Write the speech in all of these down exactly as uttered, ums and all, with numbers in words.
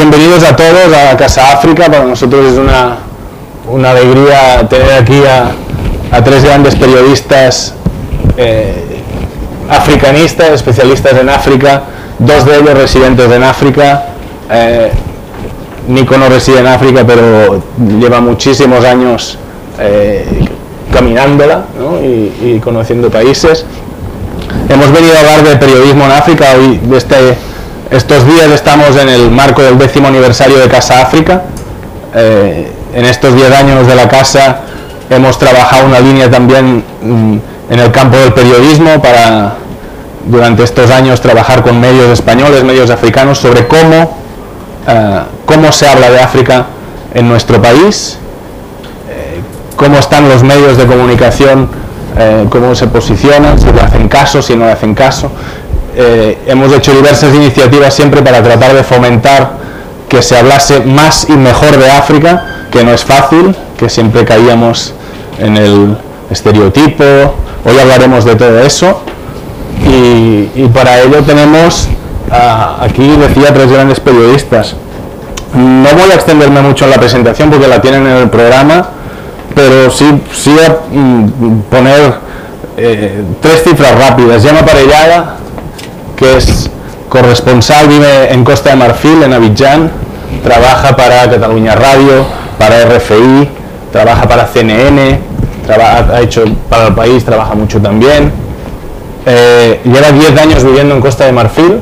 bienvenidos a todos a Casa África. Para nosotros es una, una alegría tener aquí a, a tres grandes periodistas eh, africanistas, especialistas en África, dos de ellos residentes en África. Eh, Nico no reside en África, pero lleva muchísimos años eh, caminándola, ¿no? y, y conociendo países. Hemos venido a hablar de periodismo en África. Hoy, de este, estos días estamos en el marco del décimo aniversario de Casa África. Eh, en estos diez años de la casa hemos trabajado una línea también mm, en el campo del periodismo para, durante estos años, trabajar con medios españoles, medios africanos, sobre cómo, eh, cómo se habla de África en nuestro país, eh, cómo están los medios de comunicación, eh, cómo se posicionan, si le hacen caso, si no le hacen caso. Eh, hemos hecho diversas iniciativas siempre para tratar de fomentar que se hablase más y mejor de África, que no es fácil, que siempre caíamos en el estereotipo. Hoy hablaremos de todo eso y, y para ello tenemos uh, aquí, decía, tres grandes periodistas. No voy a extenderme mucho en la presentación porque la tienen en el programa, pero sí, sí a mm, poner eh, tres cifras rápidas. Gemma Parellada, que es corresponsal, vive en Costa de Marfil, en Abidjan, trabaja para Cataluña Radio, para R F I, trabaja para C N N, trabaja, ha hecho para el país, trabaja mucho también. Eh, lleva diez años viviendo en Costa de Marfil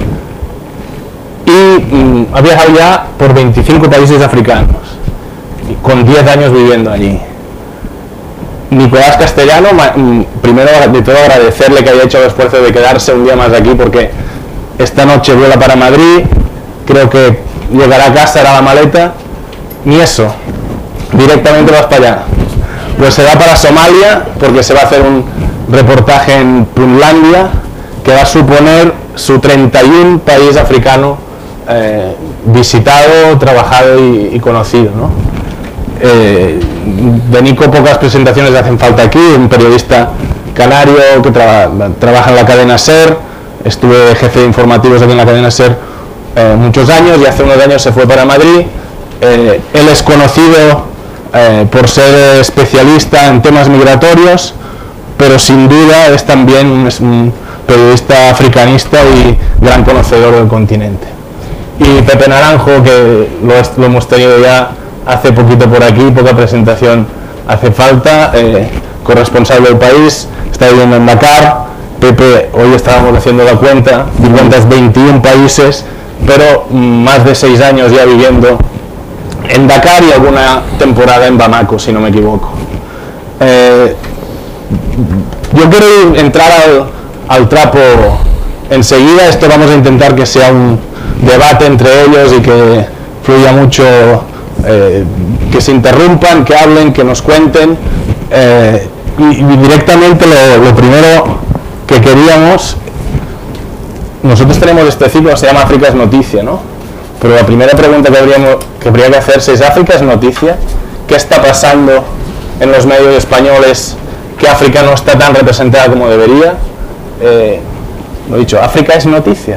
y mm, ha viajado ya por veinticinco países africanos, y con diez años viviendo allí. Nicolás Castellano, primero de todo agradecerle que haya hecho el esfuerzo de quedarse un día más aquí, porque esta noche vuela para Madrid, creo que llegará a casa, hará la maleta, ni eso, directamente vas para allá. Pues se va para Somalia, porque se va a hacer un reportaje en Puntlandia, que va a suponer su treinta y uno país africano eh, visitado, trabajado y, y conocido, ¿no? Eh, de Nico pocas presentaciones le hacen falta aquí, un periodista canario que tra trabaja en la cadena SER, estuve jefe de informativos aquí en la cadena SER eh, muchos años, y hace unos años se fue para Madrid. Eh, él es conocido eh, por ser especialista en temas migratorios, pero sin duda es también un, es un periodista africanista y gran conocedor del continente. Y Pepe Naranjo, que lo, lo hemos tenido ya hace poquito por aquí, poca presentación hace falta, eh, corresponsal del país, está viviendo en Dakar. Pepe, hoy estábamos haciendo la cuenta, cuentas veintiún países, pero más de seis años ya viviendo en Dakar y alguna temporada en Bamako, si no me equivoco. Eh, yo quiero entrar al, al trapo enseguida. Esto vamos a intentar que sea un debate entre ellos y que fluya mucho. Eh, que se interrumpan, que hablen, que nos cuenten, eh, y, y directamente lo, lo primero que queríamos, nosotros tenemos este ciclo, se llama África es noticia, ¿no? Pero la primera pregunta que, habríamos, que habría que hacerse es: ¿África es noticia? ¿Qué está pasando en los medios españoles que África no está tan representada como debería? Eh, lo dicho, ¿África es noticia?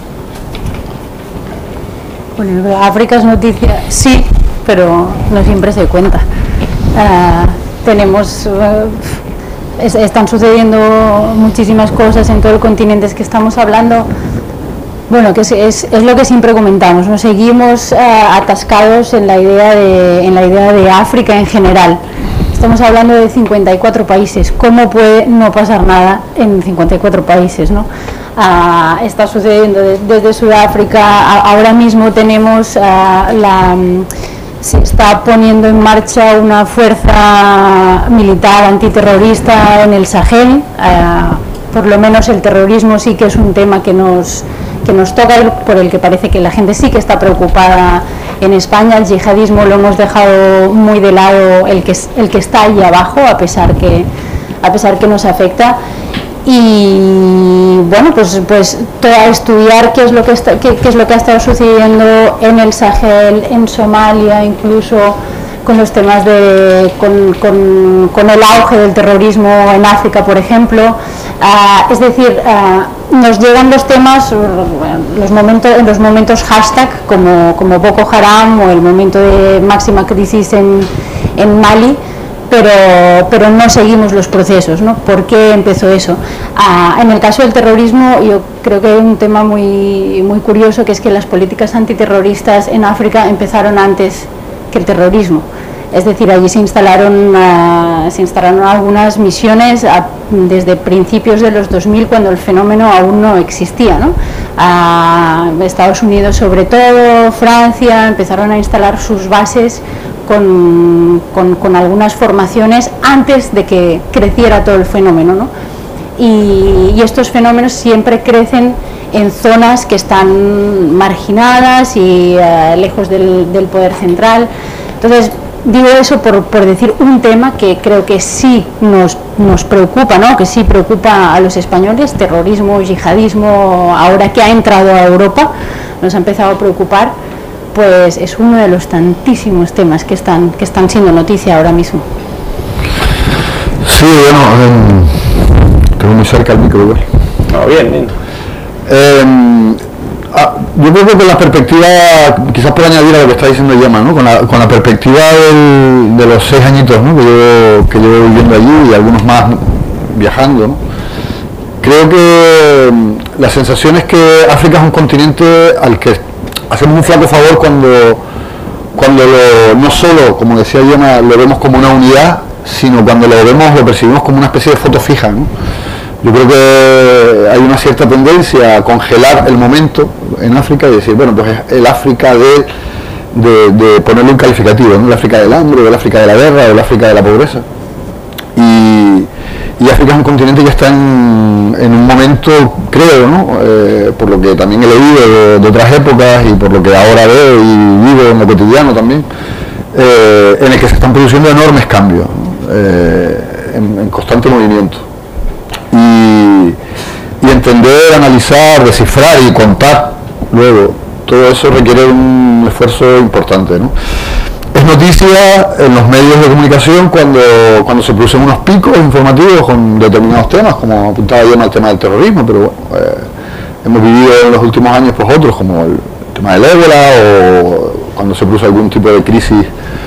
Bueno, África es noticia, sí, pero no siempre se cuenta. Uh, tenemos, uh, es, están sucediendo muchísimas cosas en todo el continente que estamos hablando. Bueno, que es, es, es lo que siempre comentamos, nos seguimos uh, atascados en la idea de, en la idea de África en general. Estamos hablando de cincuenta y cuatro países. ¿Cómo puede no pasar nada en cincuenta y cuatro países, no? Uh, está sucediendo de, desde Sudáfrica. A, ahora mismo tenemos uh, la se está poniendo en marcha una fuerza militar antiterrorista en el Sahel. Uh, por lo menos el terrorismo sí que es un tema que nos que nos toca, por el que parece que la gente sí que está preocupada en España. El yihadismo lo hemos dejado muy de lado, el que el que está ahí abajo, a pesar que a pesar que nos afecta. Y bueno, pues pues toda estudiar qué es lo que está, qué, qué es lo que ha estado sucediendo en el Sahel, en Somalia, incluso con los temas de con, con, con el auge del terrorismo en África, por ejemplo. Uh, es decir, uh, nos llegan los temas los momentos, en los momentos hashtag como, como Boko Haram o el momento de máxima crisis en, en Mali, pero, pero no seguimos los procesos, ¿no? ¿Por qué empezó eso? Uh, en el caso del terrorismo, yo creo que hay un tema muy, muy curioso, que es que las políticas antiterroristas en África empezaron antes que el terrorismo. Es decir, allí se instalaron, uh, se instalaron algunas misiones a, desde principios de los dos mil, cuando el fenómeno aún no existía, ¿no? Uh, Estados Unidos sobre todo, Francia, empezaron a instalar sus bases con, con, con algunas formaciones antes de que creciera todo el fenómeno, ¿no? Y, y estos fenómenos siempre crecen en zonas que están marginadas y uh, lejos del, del poder central. Entonces, digo eso por, por decir un tema que creo que sí nos, nos preocupa, ¿no? Que sí preocupa a los españoles: terrorismo, yihadismo, ahora que ha entrado a Europa, nos ha empezado a preocupar, pues es uno de los tantísimos temas que están, que están siendo noticia ahora mismo. Sí, bueno, eh, tengo muy cerca el micro igual. No, bien, bien. Eh, Ah, yo creo que con la perspectiva, quizás por añadir a lo que está diciendo Gemma, ¿no? con, la, con la perspectiva del, de los seis añitos, ¿no? que, llevo, que llevo viviendo allí y algunos más viajando, ¿no? Creo que la sensación es que África es un continente al que hacemos un flaco favor cuando, cuando lo, no solo, como decía Gemma, lo vemos como una unidad, sino cuando lo vemos, lo percibimos como una especie de foto fija, ¿no? Yo creo que hay una cierta tendencia a congelar el momento en África y decir, bueno, pues es el África de, de, de ponerle un calificativo, ¿no? El África del hambre, o el África de la guerra, o el África de la pobreza. Y, y África es un continente que está en, en un momento, creo, ¿no? Eh, por lo que también he leído de, de otras épocas y por lo que ahora veo y vivo en lo cotidiano también, eh, en el que se están produciendo enormes cambios, ¿no? eh, en, en constante movimiento. Y, y entender, analizar, descifrar y contar luego, todo eso requiere un esfuerzo importante, ¿no? Es noticia en los medios de comunicación cuando, cuando se producen unos picos informativos con determinados temas, como apuntaba yo en el tema del terrorismo, pero bueno, eh, hemos vivido en los últimos años pues otros, como el tema del ébola, o cuando se produce algún tipo de crisis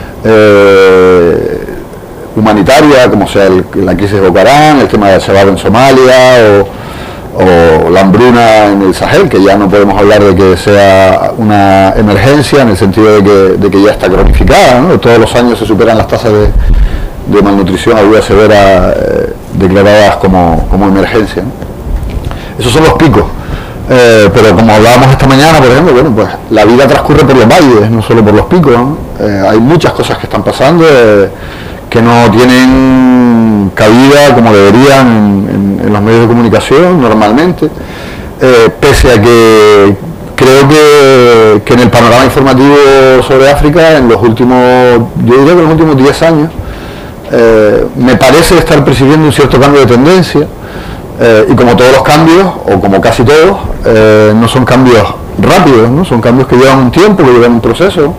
eh, humanitaria, como sea el, la crisis de Boko Haram, el tema de Al-Shabaab en Somalia, o, o la hambruna en el Sahel, que ya no podemos hablar de que sea una emergencia en el sentido de que, de que ya está cronificada, ¿no? Todos los años se superan las tasas de, de malnutrición aguda severa eh, declaradas como, como emergencia, ¿no? Esos son los picos. Eh, pero como hablábamos esta mañana, por ejemplo, bueno, pues la vida transcurre por los valles, no solo por los picos, ¿no? Eh, hay muchas cosas que están pasando eh, que no tienen cabida como deberían en, en, en los medios de comunicación normalmente, eh, pese a que creo que, que en el panorama informativo sobre África, en los últimos, yo diría que en los últimos diez años, eh, me parece estar percibiendo un cierto cambio de tendencia, eh, y como todos los cambios, o como casi todos, eh, no son cambios rápidos, ¿no? Son cambios que llevan un tiempo, que llevan un proceso.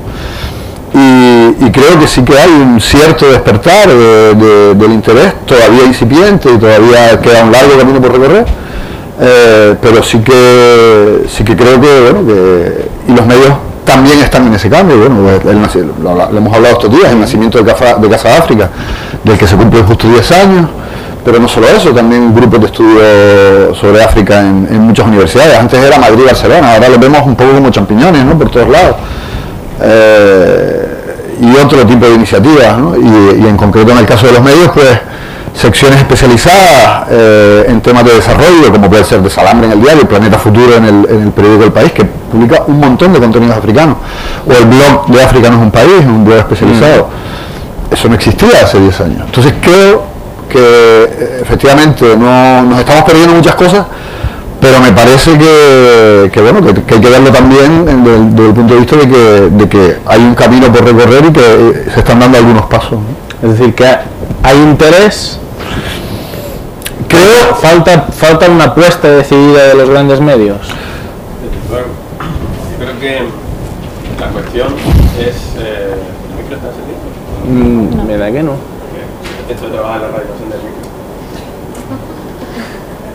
Y, y creo que sí que hay un cierto despertar de, de, del interés, todavía incipiente y todavía queda un largo camino por recorrer, eh, pero sí que sí que creo que, bueno, que y los medios también están en ese cambio. Bueno, el, el, lo, lo hemos hablado estos días, el nacimiento de Casa, de Casa África, del que se cumplen justo diez años, pero no solo eso, también grupos de estudio sobre África en, en muchas universidades. Antes era Madrid y Barcelona, ahora los vemos un poco como champiñones, ¿no? Por todos lados. Eh, y otro tipo de iniciativas, ¿no? y, y en concreto en el caso de los medios, pues secciones especializadas eh, en temas de desarrollo, como puede ser Desalambre en el diario, Planeta Futuro en el, en el periódico El País, que publica un montón de contenidos africanos, o el blog de África no es un país, un blog especializado. Mm. Eso no existía hace diez años. Entonces creo que efectivamente no, nos estamos perdiendo muchas cosas, pero me parece que, que bueno, que, que hay que verlo también desde el, desde el punto de vista de que, de que hay un camino por recorrer y que se están dando algunos pasos, ¿no? Es decir, que hay interés, creo, falta, falta una apuesta decidida de los grandes medios. Bueno, yo creo que la cuestión es... Eh, ¿el micro está encendido? Mm, me da que no. Esto de trabajar en la radio, del micro.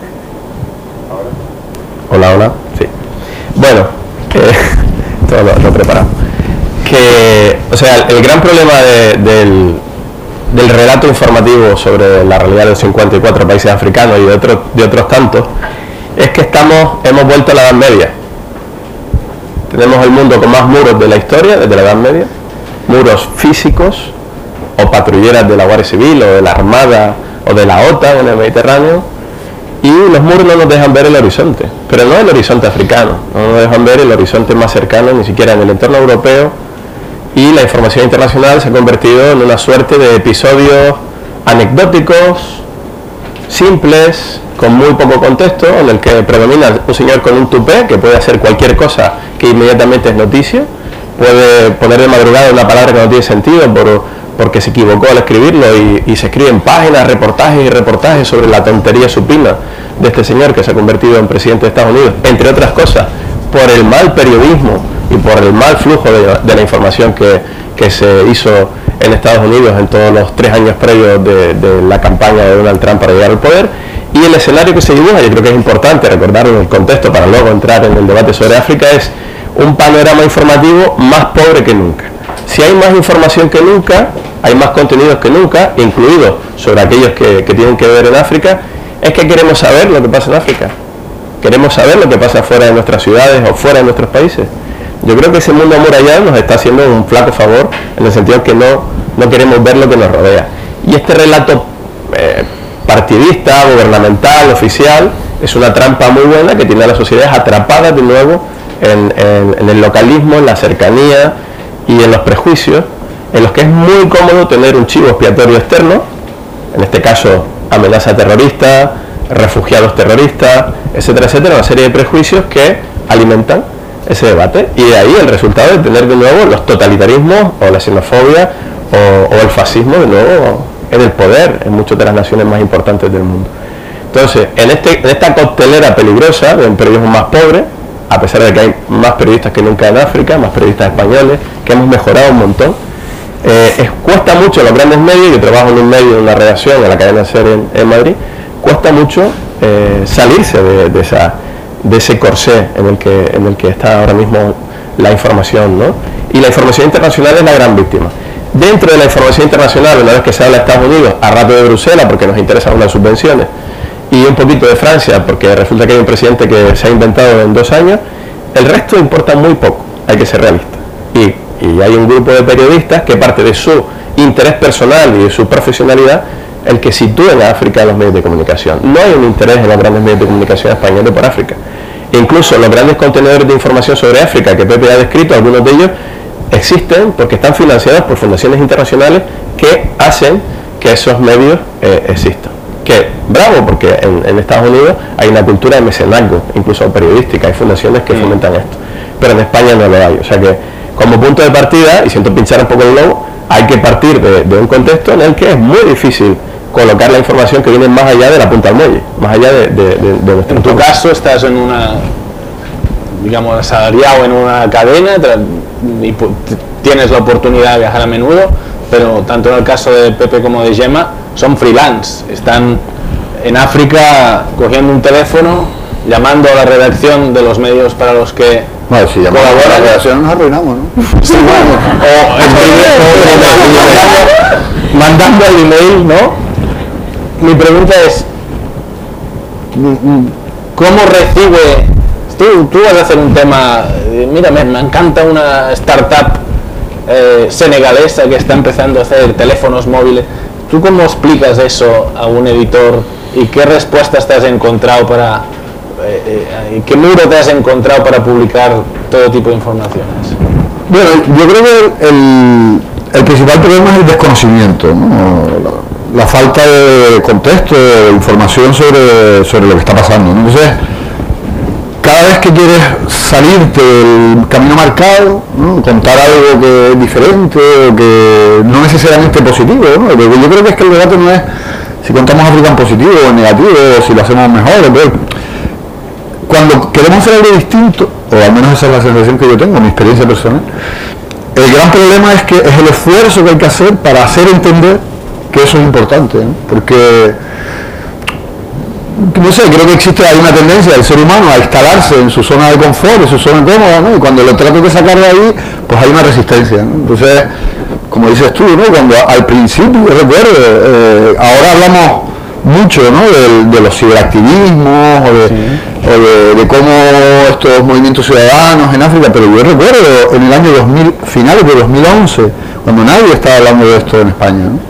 Hola, hola. Sí. Bueno, eh, todo lo, lo preparado. Que, o sea, el, el gran problema de, del, del relato informativo sobre la realidad de los cincuenta y cuatro países africanos y de otros, de otros tantos, es que estamos, hemos vuelto a la Edad Media. Tenemos el mundo con más muros de la historia, desde la Edad Media, muros físicos, o patrulleras de la Guardia Civil, o de la Armada, o de la OTAN en el Mediterráneo, y los muros no nos dejan ver el horizonte, pero no el horizonte africano, no nos dejan ver el horizonte más cercano, ni siquiera en el entorno europeo, y la información internacional se ha convertido en una suerte de episodios anecdóticos, simples, con muy poco contexto, en el que predomina un señor con un tupé que puede hacer cualquier cosa que inmediatamente es noticia, puede poner de madrugada una palabra que no tiene sentido por, porque se equivocó al escribirlo y, y se escriben páginas, reportajes y reportajes sobre la tontería supina de este señor que se ha convertido en presidente de Estados Unidos, entre otras cosas, por el mal periodismo y por el mal flujo de, de la información que, que se hizo en Estados Unidos en todos los tres años previos de, de la campaña de Donald Trump para llegar al poder. Y el escenario que se dibuja, yo creo que es importante recordarlo en el contexto para luego entrar en el debate sobre África, es un panorama informativo más pobre que nunca. Si hay más información que nunca, hay más contenidos que nunca, incluidos sobre aquellos que, que tienen que ver en África, es que queremos saber lo que pasa en África. Queremos saber lo que pasa fuera de nuestras ciudades o fuera de nuestros países. Yo creo que ese mundo amurallado nos está haciendo un flaco favor, en el sentido que no, no queremos ver lo que nos rodea. Y este relato eh, partidista, gubernamental, oficial, es una trampa muy buena que tiene a las sociedades atrapadas de nuevo en, en, en el localismo, en la cercanía y en los prejuicios, en los que es muy cómodo tener un chivo expiatorio externo, en este caso amenaza terrorista, refugiados terroristas, etcétera, etcétera, una serie de prejuicios que alimentan ese debate, y de ahí el resultado de tener de nuevo los totalitarismos o la xenofobia o, o el fascismo de nuevo en el poder en muchas de las naciones más importantes del mundo. Entonces, en, este, en esta coctelera peligrosa de un periodismo más pobre, a pesar de que hay más periodistas que nunca en África, más periodistas españoles, que hemos mejorado un montón, eh, es, cuesta mucho a los grandes medios, yo trabajo en un medio, en una redacción, en la cadena SER en, en Madrid, cuesta mucho eh, salirse de, de, esa, de ese corsé en el, que, en el que está ahora mismo la información, ¿no? Y la información internacional es la gran víctima. Dentro de la información internacional, una vez que se habla de Estados Unidos, a rato de Bruselas, porque nos interesan unas subvenciones, y un poquito de Francia, porque resulta que hay un presidente que se ha inventado en dos años, el resto importa muy poco, hay que ser realista. Y, y hay un grupo de periodistas que parte de su interés personal y de su profesionalidad, el que sitúen a África en los medios de comunicación. No hay un interés en los grandes medios de comunicación españoles por África. Incluso los grandes contenedores de información sobre África que Pepe ha descrito, algunos de ellos existen porque están financiados por fundaciones internacionales que hacen que esos medios eh, existan. Que bravo, porque en, en Estados Unidos hay una cultura de mecenazgo, incluso periodística, hay fundaciones que fomentan esto, pero en España no lo hay. O sea que como punto de partida, y siento pinchar un poco el globo, hay que partir de, de un contexto en el que es muy difícil colocar la información que viene más allá de la punta del muelle, más allá de, de, de, de nuestro En tu entorno. caso estás en una, digamos, asalariado en una cadena y tienes la oportunidad de viajar a menudo, pero tanto en el caso de Pepe como de Gemma son freelance, están en África cogiendo un teléfono, llamando a la redacción de los medios para los que Bueno, si llamamos a la redacción nos arruinamos, ¿no? sí, bueno, o, o, o mandando el email, ¿no? Mi pregunta es, ¿cómo recibe? Tú, tú vas a hacer un tema, mira, me, me encanta una startup eh, senegalesa que está empezando a hacer teléfonos móviles. ¿Tú cómo explicas eso a un editor y qué respuestas te has encontrado para, eh, eh, qué muro te has encontrado para publicar todo tipo de informaciones? Bueno, yo creo que el, el principal problema es el desconocimiento, ¿no? La, la falta de contexto, de información sobre, sobre lo que está pasando, ¿no? Entonces, cada vez que quieres salirte del camino marcado, ¿no? Contar algo que es diferente o que no necesariamente positivo, ¿no? Porque yo creo que es que el debate no es si contamos África en positivo o en negativo, o si lo hacemos mejor o peor. Cuando queremos hacer algo distinto, o al menos esa es la sensación que yo tengo, mi experiencia personal, el gran problema es que es el esfuerzo que hay que hacer para hacer entender que eso es importante, ¿no? Porque no sé, creo que existe hay una tendencia del ser humano a instalarse en su zona de confort, en su zona cómoda, ¿no? Y cuando lo trato de sacar de ahí, pues hay una resistencia, ¿no? Entonces, como dices tú, ¿no? Cuando al principio, yo recuerdo, eh, ahora hablamos mucho, ¿no? De, de los ciberactivismos o, de, sí. o de, de cómo estos movimientos ciudadanos en África, pero yo recuerdo en el año dos mil, finales de dos mil once, cuando nadie estaba hablando de esto en España, ¿no?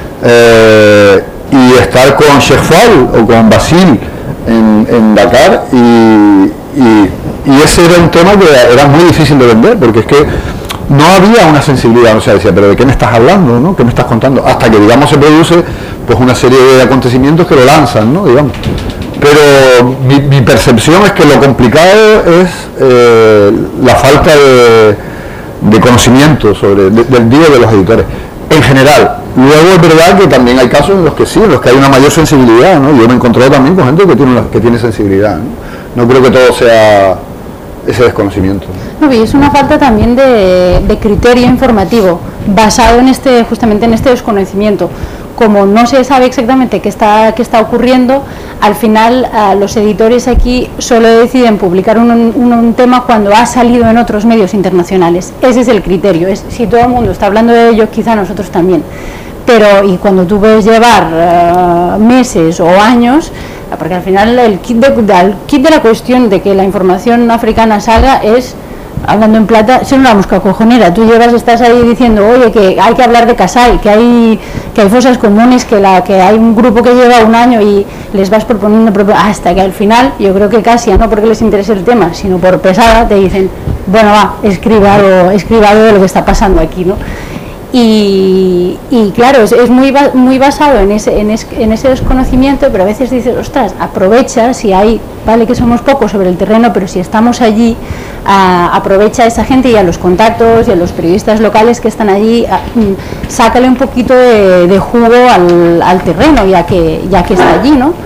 Eh, y estar con Sheikh Fall o con Basil en, en Dakar y, y, y ese era un tema que era muy difícil de vender, porque es que no había una sensibilidad, o sea, decía, pero ¿de qué me estás hablando, no? ¿Qué me estás contando? Hasta que, digamos, se produce pues una serie de acontecimientos que lo lanzan, ¿no? Digamos. Pero mi, mi percepción es que lo complicado es eh, la falta de, de conocimiento sobre, de, del digo de los editores, en general. Luego es verdad que también hay casos en los que sí, en los que hay una mayor sensibilidad, ¿no? Yo me he encontrado también con gente que tiene, una, que tiene sensibilidad, ¿no? No creo que todo sea ese desconocimiento. No, y es una falta también de, de criterio informativo, basado en este, justamente en este desconocimiento. Como no se sabe exactamente qué está, qué está ocurriendo, al final uh, los editores aquí solo deciden publicar un, un, un tema cuando ha salido en otros medios internacionales. Ese es el criterio. Es, si todo el mundo está hablando de ello, quizá nosotros también. Pero, y cuando tú puedes llevar uh, meses o años, porque al final el kit de, el kit de la cuestión de que la información africana salga es, hablando en plata, ser una mosca cojonera. Tú llevas, estás ahí diciendo, oye, que hay que hablar de Kasai, que hay que hay fosas comunes, que la que hay un grupo que lleva un año y les vas proponiendo, hasta que al final, yo creo que casi, no porque les interese el tema, sino por pesada, te dicen, bueno, va, escriba algo, escriba algo de lo que está pasando aquí, ¿no? Y, y claro, es, es muy muy basado en ese, en, es, en ese desconocimiento, pero a veces dices, ostras, aprovecha, si hay, vale que somos pocos sobre el terreno, pero si estamos allí, a, aprovecha a esa gente y a los contactos y a los periodistas locales que están allí, a, sácale un poquito de, de jugo al, al terreno, ya que, ya que está allí, ¿no?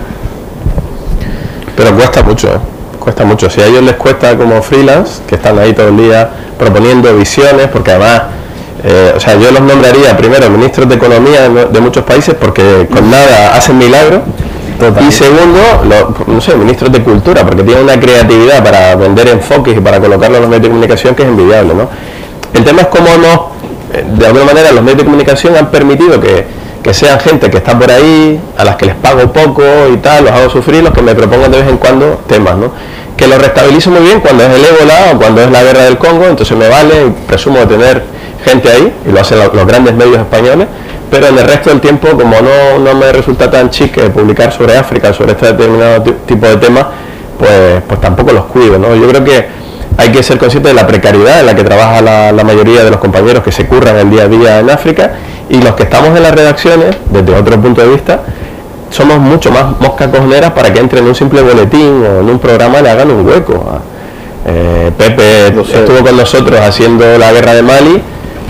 Pero cuesta mucho, ¿eh? Cuesta mucho. Si a ellos les cuesta como freelance, que están ahí todo el día proponiendo visiones, porque además... Eh, o sea, yo los nombraría primero ministros de economía de, de muchos países porque con nada hacen milagros. Total. Y segundo, los, no sé, ministros de cultura, porque tienen una creatividad para vender enfoques y para colocarlo en los medios de comunicación que es envidiable, ¿no? El tema es cómo no, de alguna manera los medios de comunicación han permitido que, que sean gente que está por ahí, a las que les pago poco y tal, los hago sufrir, los que me propongan de vez en cuando temas, ¿no? Que lo restabilizo muy bien cuando es el ébola o cuando es la guerra del Congo, entonces me vale, y presumo de tener gente ahí, y lo hacen los grandes medios españoles, pero en el resto del tiempo, como no, no me resulta tan chic publicar sobre África, sobre este determinado tipo de temas, pues, pues tampoco los cuido, ¿no? Yo creo que hay que ser consciente de la precariedad en la que trabaja la, la mayoría de los compañeros que se curran el día a día en África, y los que estamos en las redacciones, desde otro punto de vista, somos mucho más moscas cojoneras para que entre en un simple boletín o en un programa y le hagan un hueco. Eh, Pepe no sé. estuvo con nosotros haciendo la guerra de Mali,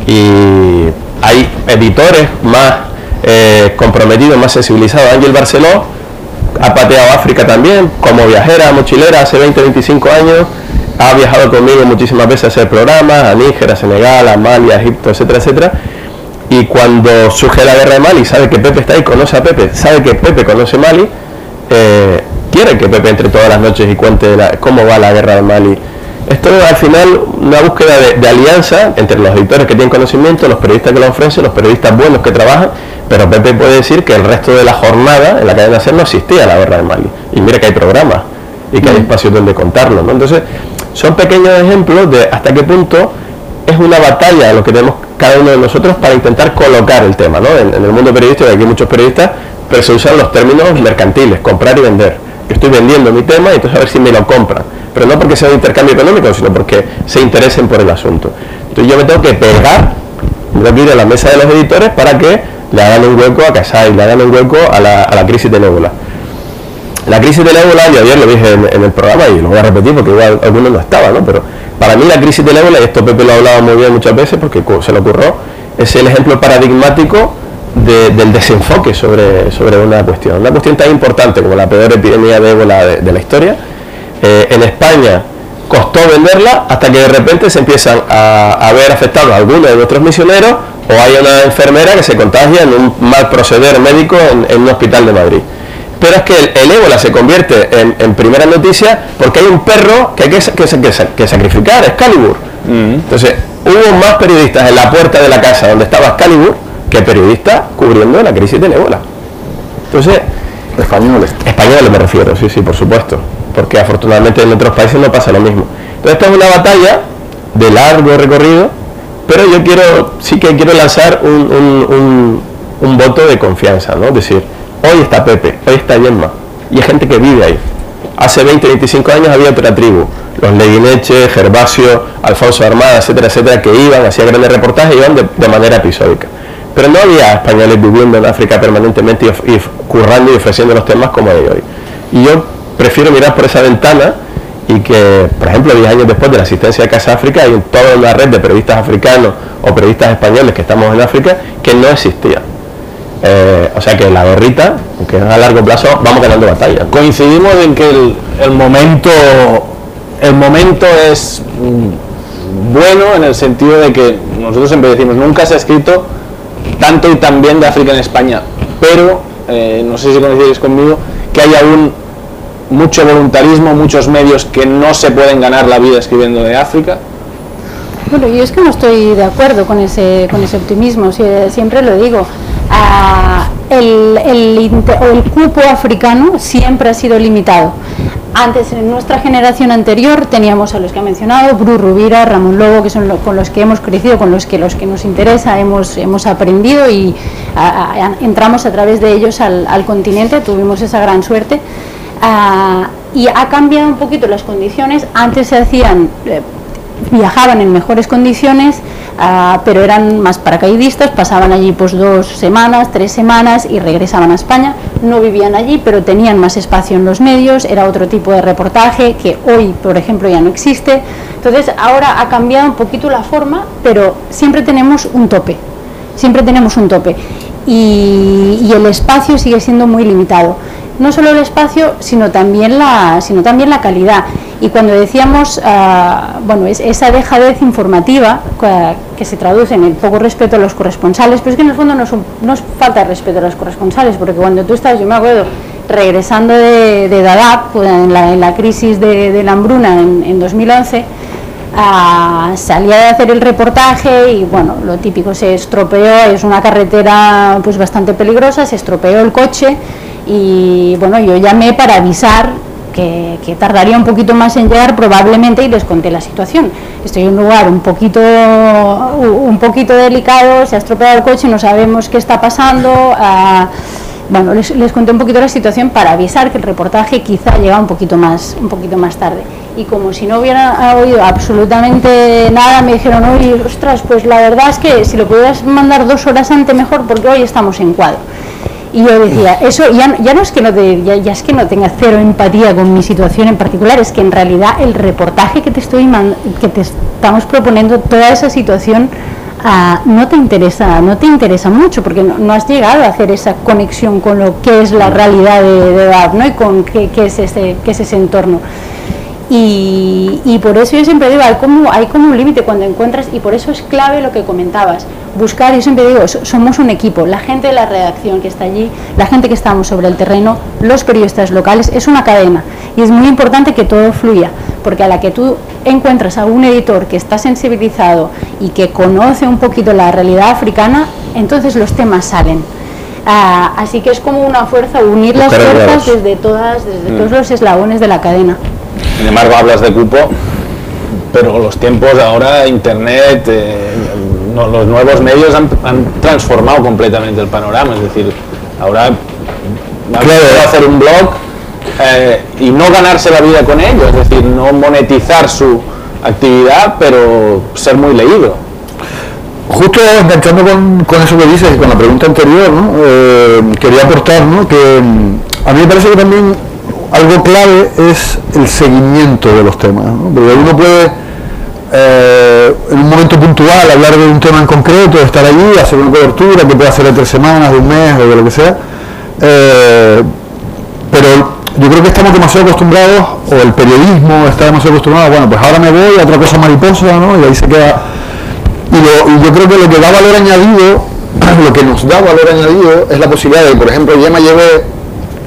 y hay editores más eh, comprometidos, más sensibilizados. Ángel Barceló ha pateado África también, como viajera, mochilera, hace veinte, veinticinco años, ha viajado conmigo muchísimas veces a hacer programas, a Níger, a Senegal, a Mali, a Egipto, etcétera, etcétera, y cuando surge la guerra de Mali, sabe que Pepe está ahí, conoce a Pepe, sabe que Pepe conoce Mali, eh, quiere que Pepe entre todas las noches y cuente la, cómo va la guerra de Mali. Esto es al final una búsqueda de, de alianza entre los editores que tienen conocimiento, los periodistas que lo ofrecen, los periodistas buenos que trabajan, pero Pepe puede decir que el resto de la jornada en la cadena SER no existía la guerra de Mali. Y mira que hay programas y que hay espacios donde contarlo, ¿no? Entonces, son pequeños ejemplos de hasta qué punto es una batalla lo que tenemos cada uno de nosotros para intentar colocar el tema, ¿no? En, en el mundo periodístico aquí hay muchos periodistas, pero se usan los términos mercantiles, comprar y vender. Yo estoy vendiendo mi tema y entonces a ver si me lo compran. Pero no porque sea un intercambio económico, sino porque se interesen por el asunto. Entonces yo me tengo que pegar, me tengo que ir a la mesa de los editores para que le hagan un hueco a Kasai, le hagan un hueco a la, a la crisis del ébola. La crisis del ébola, yo ayer lo dije en, en el programa y lo voy a repetir porque igual algunos no estaban, ¿no? Pero para mí la crisis del ébola, y esto Pepe lo ha hablado muy bien muchas veces porque se le ocurrió, es el ejemplo paradigmático de, del desenfoque sobre, sobre una cuestión. Una cuestión tan importante como la peor epidemia de ébola de, de la historia. Eh, en España costó venderla hasta que de repente se empiezan a, a ver afectados algunos de nuestros misioneros, o hay una enfermera que se contagia en un mal proceder médico en, en un hospital de Madrid. pero es que el, el ébola se convierte en, en primera noticia porque hay un perro que hay que, que, que, que sacrificar, Excalibur. Mm. Entonces, hubo más periodistas en la puerta de la casa donde estaba Excalibur que periodistas cubriendo la crisis del ébola. Entonces, españoles. Españoles me refiero, sí, sí, por supuesto, porque afortunadamente en otros países no pasa lo mismo. Entonces, esta es una batalla de largo recorrido, pero yo quiero, sí que quiero lanzar un, un, un, un voto de confianza, ¿no? Es decir, hoy está Pepe, hoy está Gemma, y hay gente que vive ahí. Hace veinte, veinticinco años había otra tribu, los Leguineche, Gervasio, Alfonso Armada, etcétera, etcétera, que iban, hacían grandes reportajes y iban de, de manera episódica. Pero no había españoles viviendo en África permanentemente y, y currando y ofreciendo los temas como hay hoy. Y yo prefiero mirar por esa ventana y que, por ejemplo, diez años después de la asistencia de Casa África, hay toda una red de periodistas africanos o periodistas españoles que estamos en África que no existía. Eh, o sea que la gorrita, aunque a largo plazo, vamos ganando batallas. Coincidimos en que el, el momento el momento es bueno en el sentido de que nosotros siempre decimos, nunca se ha escrito tanto y tan bien de África en España, pero eh, no sé si coincidís conmigo, que hay aún mucho voluntarismo, muchos medios que no se pueden ganar la vida escribiendo de África. Bueno, yo es que no estoy de acuerdo con ese, con ese optimismo, siempre lo digo. Uh, el, el, el cupo africano siempre ha sido limitado. Antes, en nuestra generación anterior, teníamos a los que ha mencionado, Bru Rubira, Ramón Lobo, que son lo, con los que hemos crecido, con los que los que nos interesa hemos, hemos aprendido y a, a, entramos a través de ellos al, al continente, tuvimos esa gran suerte. Uh, y ha cambiado un poquito las condiciones. Antes se hacían, eh, viajaban en mejores condiciones, uh, pero eran más paracaidistas, pasaban allí pues dos semanas, tres semanas y regresaban a España. No vivían allí, pero tenían más espacio en los medios, era otro tipo de reportaje que hoy, por ejemplo, ya no existe. Entonces, ahora ha cambiado un poquito la forma, pero siempre tenemos un tope, siempre tenemos un tope y, y el espacio sigue siendo muy limitado. No solo el espacio, sino también la, sino también la calidad. Y cuando decíamos, uh, bueno, es, esa dejadez informativa que, que se traduce en el poco respeto a los corresponsales, pero es que en el fondo no, son, no es falta de respeto a los corresponsales, porque cuando tú estás, yo me acuerdo, regresando de, de Dadaab, en la, en la crisis de, de la hambruna en, en dos mil once, uh, salía de hacer el reportaje y, bueno, lo típico, se estropeó, es una carretera pues bastante peligrosa, se estropeó el coche. Y bueno, yo llamé para avisar que, que tardaría un poquito más en llegar probablemente y les conté la situación. Estoy en un lugar un poquito, un poquito delicado, se ha estropeado el coche, no sabemos qué está pasando. Uh, bueno, les, les conté un poquito la situación para avisar que el reportaje quizá llega un poquito más, un poquito más tarde. Y como si no hubiera oído absolutamente nada, me dijeron, oye, ostras, pues la verdad es que si lo pudieras mandar dos horas antes mejor, porque hoy estamos en cuadro. Y yo decía, eso ya, ya no es que no te, ya, ya es que no tenga cero empatía con mi situación en particular, es que en realidad el reportaje que te estoy que te estamos proponiendo, toda esa situación uh, no te interesa, no te interesa mucho, porque no, no has llegado a hacer esa conexión con lo que es la realidad de, de edad, ¿no? Y con qué, qué es ese, qué es ese entorno. Y, y por eso yo siempre digo, hay como, hay como un límite cuando encuentras, y por eso es clave lo que comentabas, buscar. Yo siempre digo, somos un equipo, la gente de la redacción que está allí, la gente que estamos sobre el terreno, los periodistas locales, es una cadena y es muy importante que todo fluya, porque a la que tú encuentras a un editor que está sensibilizado y que conoce un poquito la realidad africana, entonces los temas salen. Ah, así que es como una fuerza, unir las fuerzas desde, todas, desde mm. todos los eslabones de la cadena. Sin embargo, hablas de cupo, pero los tiempos ahora, internet, eh, no, los nuevos medios han, han transformado completamente el panorama. Es decir, ahora claro, hacer un blog eh, y no ganarse la vida con ello, es decir, no monetizar su actividad, pero ser muy leído. Justo enganchando con, con eso que dices y con la pregunta anterior, ¿no? eh, quería aportar, ¿no? que a mí me parece que también algo clave es el seguimiento de los temas, ¿no? Porque uno puede eh, en un momento puntual hablar de un tema en concreto, estar allí, hacer una cobertura que puede hacer de tres semanas, de un mes o de lo que sea, eh, pero yo creo que estamos demasiado acostumbrados, o el periodismo está demasiado acostumbrado, bueno, pues ahora me voy a otra cosa mariposa, ¿no? Y ahí se queda. Y, lo, y yo creo que lo que da valor añadido, lo que nos da valor añadido es la posibilidad de, por ejemplo, Gemma lleve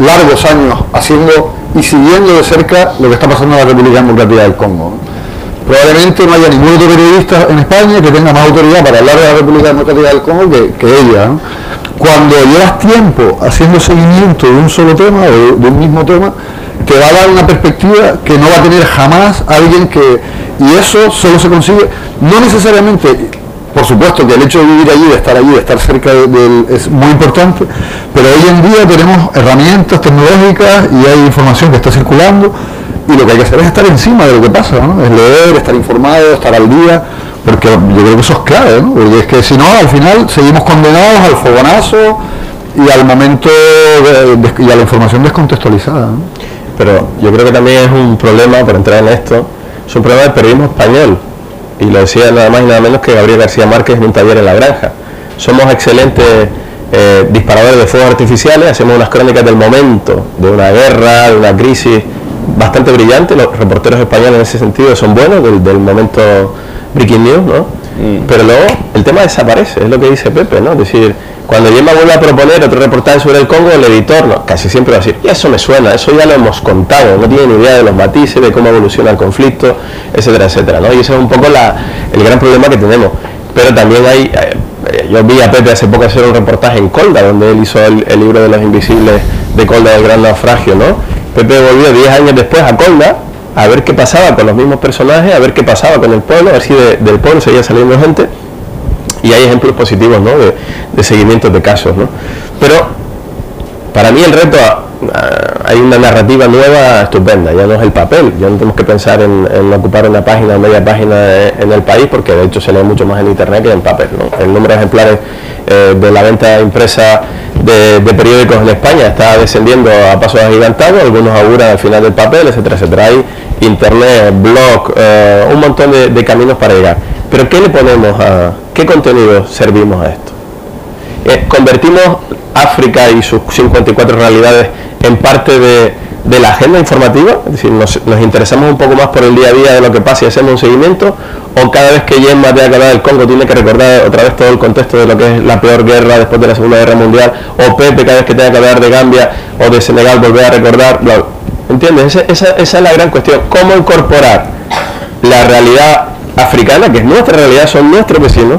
largos años haciendo y siguiendo de cerca lo que está pasando en la República Democrática del Congo, ¿no? Probablemente no haya ningún otro periodista en España que tenga más autoridad para hablar de la República Democrática del Congo que, que ella, ¿no? Cuando llevas tiempo haciendo seguimiento de un solo tema o de, de un mismo tema, te va a dar una perspectiva que no va a tener jamás alguien que... Y eso solo se consigue, no necesariamente, por supuesto que el hecho de vivir allí, de estar allí, de estar cerca de, de, es muy importante, pero hoy en día tenemos herramientas tecnológicas y hay información que está circulando y lo que hay que hacer es estar encima de lo que pasa, ¿no? Es leer, estar informado, estar al día, porque yo creo que eso es clave, ¿no? Porque es que si no, al final seguimos condenados al fogonazo y al momento de, de, y a la información descontextualizada, ¿no? Pero yo creo que también es un problema, por entrar en esto, es un problema del periodismo español, y lo decía nada más y nada menos que Gabriel García Márquez en un taller en La Granja. Somos excelentes eh, disparadores de fuegos artificiales, hacemos unas crónicas del momento, de una guerra, de una crisis bastante brillante. Los reporteros españoles en ese sentido son buenos, del, del momento breaking news, ¿no? Mm. Pero luego el tema desaparece, es lo que dice Pepe, ¿no? Es decir, cuando Gemma vuelve a proponer otro reportaje sobre el Congo, el editor no, casi siempre va a decir, y eso me suena, eso ya lo hemos contado, no tiene ni idea de los matices, de cómo evoluciona el conflicto, etcétera, etcétera, ¿no? Y ese es un poco la, el gran problema que tenemos. Pero también hay, eh, yo vi a Pepe hace poco hacer un reportaje en Kolda, donde él hizo el, el libro de los invisibles de Kolda, del gran naufragio, ¿no? Pepe volvió diez años después a Kolda a ver qué pasaba con los mismos personajes, a ver qué pasaba con el pueblo, a ver si de, del pueblo seguía saliendo gente. Y hay ejemplos positivos, ¿no? de, de seguimientos de casos, ¿no? Pero para mí el reto, uh, hay una narrativa nueva estupenda, ya no es el papel, ya no tenemos que pensar en, en ocupar una página o media página en el país, porque de hecho se lee mucho más en internet que en papel, ¿no? El número de ejemplares eh, de la venta impresa de, de periódicos en España está descendiendo a pasos agigantados, algunos auguran al final del papel, etcétera, etcétera. Hay internet, blog, eh, un montón de, de caminos para llegar. Pero ¿qué le ponemos a, qué contenido servimos a esto? Eh, ¿Convertimos África y sus cincuenta y cuatro realidades en parte de, de la agenda informativa? Es decir, nos, nos interesamos un poco más por el día a día de lo que pasa y hacemos un seguimiento, o cada vez que Gemma tenga que hablar del Congo tiene que recordar otra vez todo el contexto de lo que es la peor guerra después de la Segunda Guerra Mundial, o Pepe cada vez que tenga que hablar de Gambia o de Senegal volver a recordar, ¿entiendes? Esa, esa, esa es la gran cuestión, ¿cómo incorporar la realidad africana, que es nuestra realidad, son nuestros vecinos,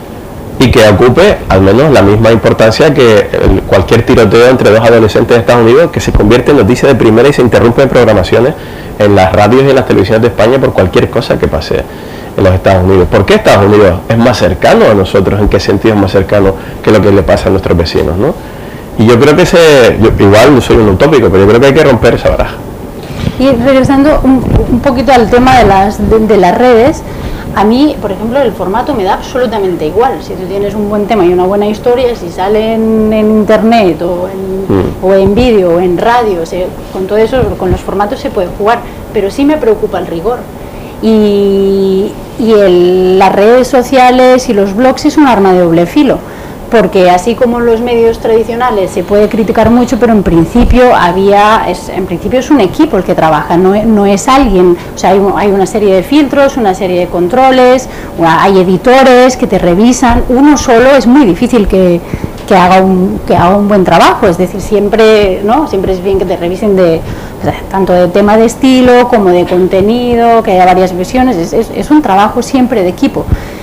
y que ocupe al menos la misma importancia que el, cualquier tiroteo entre dos adolescentes de Estados Unidos, que se convierte en noticia de primera y se interrumpe en programaciones en las radios y en las televisiones de España por cualquier cosa que pase en los Estados Unidos? ¿Por qué Estados Unidos es más cercano a nosotros? ¿En qué sentido es más cercano que lo que le pasa a nuestros vecinos, ¿no? Y yo creo que ese, yo, igual soy un utópico, pero yo creo que hay que romper esa baraja. Y regresando un, un poquito al tema de las, de, de las redes, a mí, por ejemplo, el formato me da absolutamente igual. Si tú tienes un buen tema y una buena historia, si sale en, en internet o en, mm. o en vídeo o en radio, se, con todo eso, con los formatos se puede jugar, pero sí me preocupa el rigor. Y, y el, las redes sociales y los blogs es un arma de doble filo, porque así como los medios tradicionales se puede criticar mucho, pero en principio había es, en principio es un equipo el que trabaja, no, no es alguien, o sea, hay, hay una serie de filtros, una serie de controles, hay editores que te revisan, uno solo es muy difícil que, que haga un que haga un buen trabajo, es decir, siempre, ¿no? Siempre es bien que te revisen de, o sea, tanto de tema de estilo como de contenido, que haya varias versiones, es, es, es un trabajo siempre de equipo.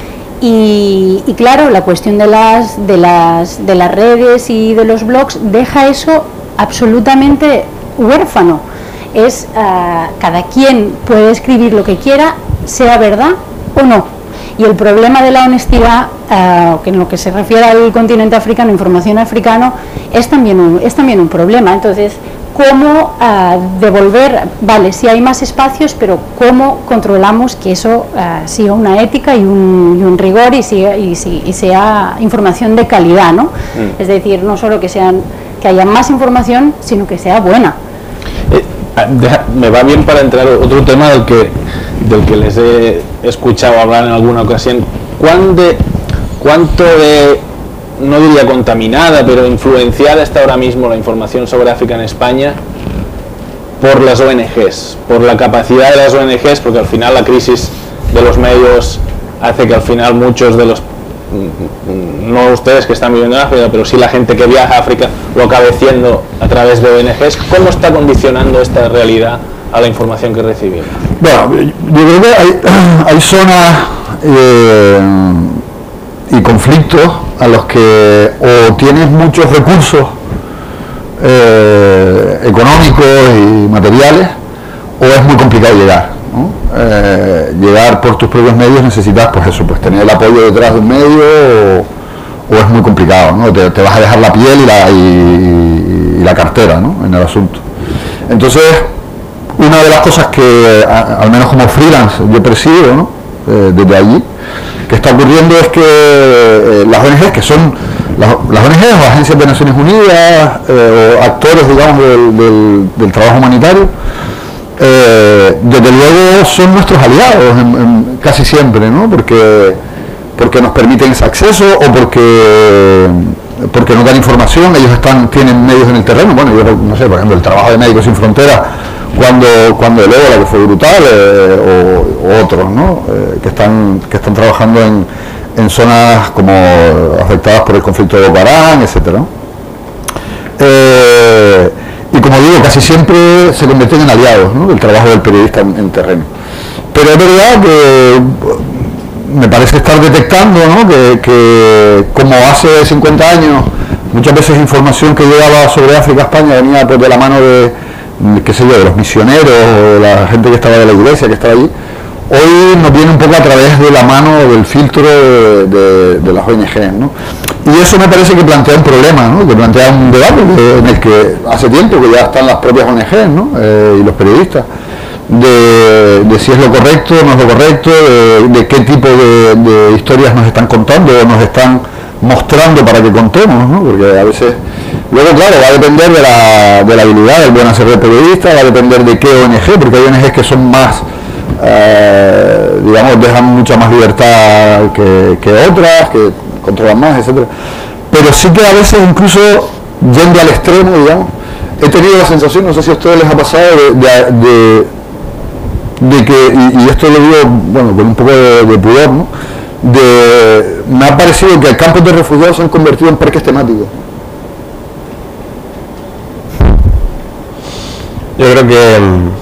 Y, y claro, la cuestión de las, de, las, de las redes y de los blogs deja eso absolutamente huérfano. Es, uh, cada quien puede escribir lo que quiera, sea verdad o no. Y el problema de la honestidad, uh, que en lo que se refiere al continente africano, información africano, es también un, es también un problema. Entonces, ¿cómo uh, devolver? Vale, sí hay más espacios, pero ¿cómo controlamos que eso uh, siga una ética y un, y un rigor y, siga, y, y sea información de calidad, ¿no? Mm. Es decir, no solo que, sean, que haya más información, sino que sea buena. Eh, deja, me va bien para entrar otro tema del que, del que les he escuchado hablar en alguna ocasión. ¿Cuánto de, cuánto de no diría contaminada, pero influenciada está ahora mismo la información sobre África en España por las O N Ges, por la capacidad de las O N Ges, porque al final la crisis de los medios hace que al final muchos de los no ustedes que están viviendo en África, pero sí la gente que viaja a África, lo acabe haciendo a través de O N Ges. ¿Cómo está condicionando esta realidad a la información que recibimos? Bueno, yo creo que hay, hay zonas eh, y conflictos a los que o tienes muchos recursos eh, económicos y materiales, o es muy complicado llegar, ¿no? Eh, llegar por tus propios medios necesitas, pues eso, pues tener el apoyo detrás de un medio, o, o es muy complicado, ¿no? Te, te vas a dejar la piel y la, y, y la cartera, ¿no? En el asunto. Entonces, una de las cosas que, a, al menos como freelance, yo percibo, ¿no? Eh, desde allí, que está ocurriendo es que eh, las O N Ges, que son las, las O N Ges o agencias de Naciones Unidas, eh, o actores, digamos, del, del, del trabajo humanitario, eh, desde luego son nuestros aliados en, en, casi siempre, ¿no? Porque, porque nos permiten ese acceso, o porque porque nos dan información. Ellos están tienen medios en el terreno. Bueno, yo no sé, por ejemplo, el trabajo de Médicos Sin Fronteras, cuando cuando el ébola, que fue brutal, eh, o, o otros, ¿no? Eh, que están que están trabajando en, en zonas como afectadas por el conflicto de Boko Haram, etcétera, ¿no? Eh, y como digo, casi siempre se convierten en aliados, ¿no? Del trabajo del periodista en, en terreno. Pero es verdad que me parece estar detectando, ¿no? que, que como hace cincuenta años muchas veces información que llegaba sobre África a España venía, pues, de la mano de, qué sé yo, de los misioneros o de la gente que estaba de la iglesia, que estaba allí. Hoy nos viene un poco a través de la mano del filtro de, de, de las O N Ges, ¿no? Y eso me parece que plantea un problema, ¿no? Que plantea un debate en el que hace tiempo que ya están las propias O N Ges, ¿no? Eh, y los periodistas, de, de si es lo correcto o no es lo correcto, de, de qué tipo de, de historias nos están contando o nos están mostrando para que contemos, ¿no? Porque a veces, luego claro, va a depender de la, de la habilidad, del buen hacer del periodista, va a depender de qué O N G, porque hay O N Ges que son más, eh, digamos, dejan mucha más libertad que, que otras, que controlan más, etcétera. Pero sí que a veces, incluso yendo al extremo, digamos, he tenido la sensación, no sé si a ustedes les ha pasado, de, de, de, de que, y, y esto lo digo, bueno, con un poco de, de pudor, ¿no? De, me ha parecido que campos de refugiados se han convertido en parques temáticos. Yo creo que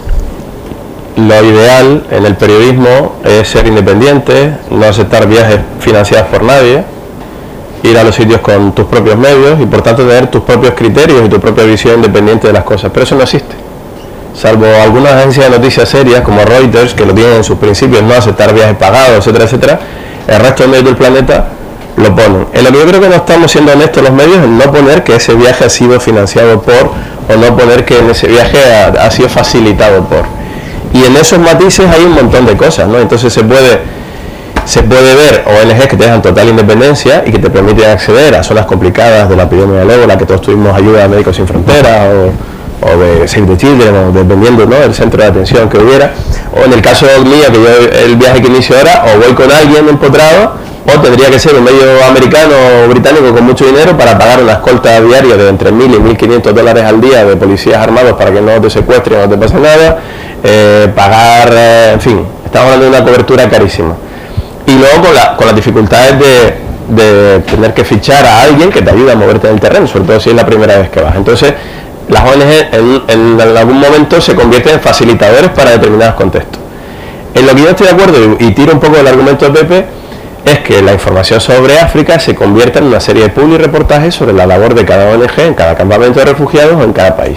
lo ideal en el periodismo es ser independiente, no aceptar viajes financiados por nadie, ir a los sitios con tus propios medios y por tanto tener tus propios criterios y tu propia visión independiente de las cosas. Pero eso no existe, salvo algunas agencias de noticias serias como Reuters, que lo tienen en sus principios, no aceptar viajes pagados, etcétera, etcétera. El resto de medios del planeta lo ponen. En lo que yo creo que no estamos siendo honestos los medios es no poner que ese viaje ha sido financiado por, o no poner que en ese viaje ha, ha sido facilitado por. Y en esos matices hay un montón de cosas, ¿no? Entonces se puede se puede ver O N Ges que te dejan total independencia y que te permiten acceder a zonas complicadas de la epidemia del ébola, que todos tuvimos ayuda de Médicos Sin Fronteras o, o de Save the Children, o dependiendo, ¿no?, del centro de atención que hubiera. O en el caso mío, que yo el viaje que inicio ahora, o voy con alguien empotrado, o tendría que ser un medio americano o británico con mucho dinero para pagar una escolta diaria de entre mil y mil quinientos dólares al día de policías armados para que no te secuestren o no te pase nada, eh, pagar, eh, en fin, estamos hablando de una cobertura carísima. Y luego con, la, con las dificultades de, de tener que fichar a alguien que te ayude a moverte en el terreno, sobre todo si es la primera vez que vas. Entonces, las O N Ges en, en, en algún momento se convierten en facilitadores para determinados contextos. En lo que yo estoy de acuerdo, y, y tiro un poco del argumento de Pepe, es que la información sobre África se convierta en una serie de publireportajes sobre la labor de cada O N Ge en cada campamento de refugiados o en cada país.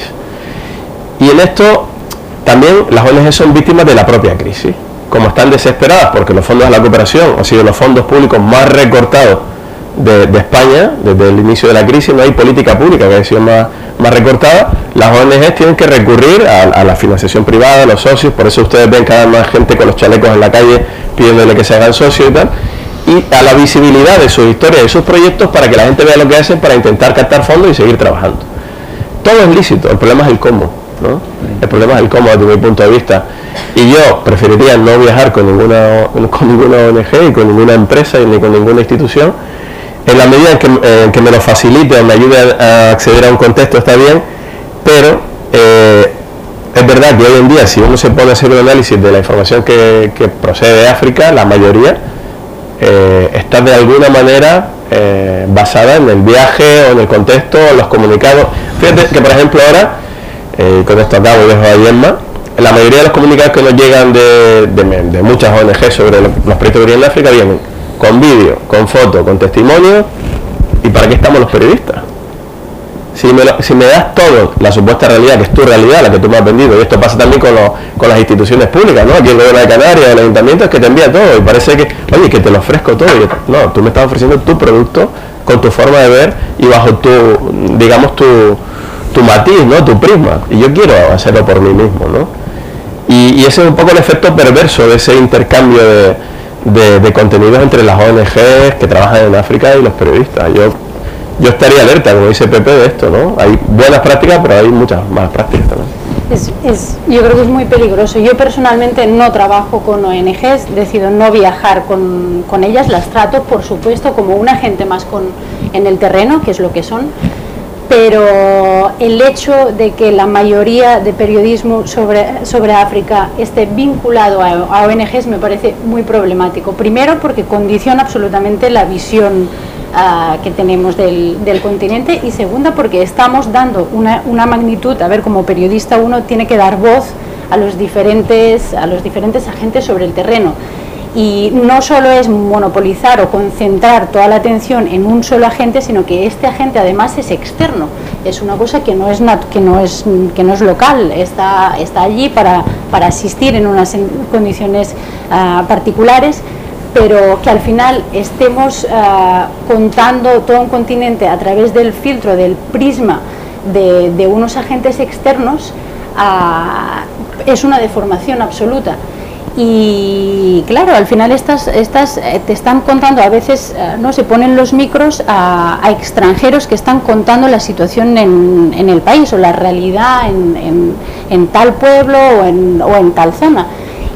Y en esto también las O N Ges son víctimas de la propia crisis. Como están desesperadas porque los fondos de la cooperación han sido los fondos públicos más recortados de, de España desde el inicio de la crisis, no hay política pública que haya sido más, más recortada, las O N Ges tienen que recurrir a, a la financiación privada, a los socios, por eso ustedes ven cada vez más gente con los chalecos en la calle pidiéndole que se hagan socios y tal, y a la visibilidad de sus historias y sus proyectos para que la gente vea lo que hacen para intentar captar fondos y seguir trabajando. Todo es lícito, el problema es el cómo, ¿no? El problema es el cómo desde mi punto de vista. Y yo preferiría no viajar con ninguna, con ninguna O N Ge y con ninguna empresa ni con ninguna institución. En la medida en que, en que me lo facilite o me ayude a acceder a un contexto está bien, pero eh, es verdad que hoy en día si uno se pone a hacer un análisis de la información que, que procede de África, la mayoría eh, está de alguna manera eh, basada en el viaje o en el contexto o en los comunicados. Fíjate que, por ejemplo, ahora, eh, con esto acabo y dejo a Yelma, la mayoría de los comunicados que nos llegan de, de, de muchas O N G sobre los, los proyectos que vienen en África vienen con vídeo, con foto, con testimonio. ¿Y para qué estamos los periodistas? Si me, lo, si me das todo, la supuesta realidad, que es tu realidad, la que tú me has vendido, y esto pasa también con, lo, con las instituciones públicas, ¿no? Aquí el gobierno de Canarias, el ayuntamiento, es que te envía todo, y parece que, oye, que te lo ofrezco todo. Y, no, tú me estás ofreciendo tu producto con tu forma de ver y bajo tu, digamos, tu, tu matiz, ¿no? Tu prisma. Y yo quiero hacerlo por mí mismo, ¿no? Y, y ese es un poco el efecto perverso de ese intercambio de, de, de contenidos entre las O N Ges que trabajan en África y los periodistas. Yo Yo estaría alerta, como dice Pepe, de esto, ¿no? Hay buenas prácticas, pero hay muchas malas prácticas también. Es, es, yo creo que es muy peligroso. Yo personalmente no trabajo con O N Ges, decido no viajar con, con ellas, las trato, por supuesto, como un agente más con, en el terreno, que es lo que son, pero el hecho de que la mayoría de periodismo sobre, sobre África esté vinculado a, a O N Ges me parece muy problemático. Primero, porque condiciona absolutamente la visión Uh, que tenemos del, del continente, y segunda porque estamos dando una, una magnitud, a ver, como periodista uno tiene que dar voz a los diferentes, a los diferentes agentes sobre el terreno, y no solo es monopolizar o concentrar toda la atención en un solo agente, sino que este agente además es externo, es una cosa que no es, que no es, que no es local, está, está allí para, para asistir en unas condiciones uh, particulares, pero que al final estemos uh, contando todo un continente a través del filtro, del prisma de, de unos agentes externos, uh, es una deformación absoluta. Y claro, al final estas, estas te están contando, a veces uh, no se ponen los micros a, a extranjeros que están contando la situación en, en el país o la realidad en, en, en tal pueblo o en, o en tal zona.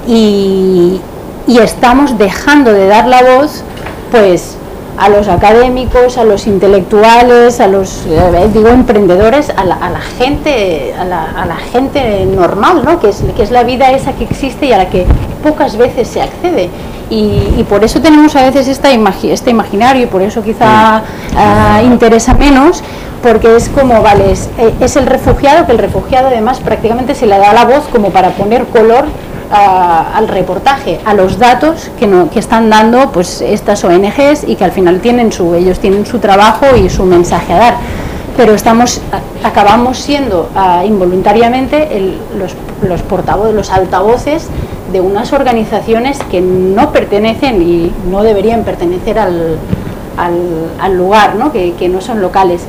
Y, y estamos dejando de dar la voz pues a los académicos, a los intelectuales, a los eh, digo emprendedores, a la, a la gente a la, a la gente normal, ¿no? que, es, que es la vida esa que existe y a la que pocas veces se accede, y, y por eso tenemos a veces esta imagi este imaginario, y por eso quizá uh, interesa menos, porque es como, vale, es, es el refugiado, que el refugiado además prácticamente se le da la voz como para poner color A, al reportaje, a los datos que, no, que están dando pues estas O N Ges, y que al final tienen su, ellos tienen su trabajo y su mensaje a dar, pero estamos acabamos siendo uh, involuntariamente el, los, los portavoces, los altavoces de unas organizaciones que no pertenecen y no deberían pertenecer al, al, al lugar, ¿no? Que, que no son locales.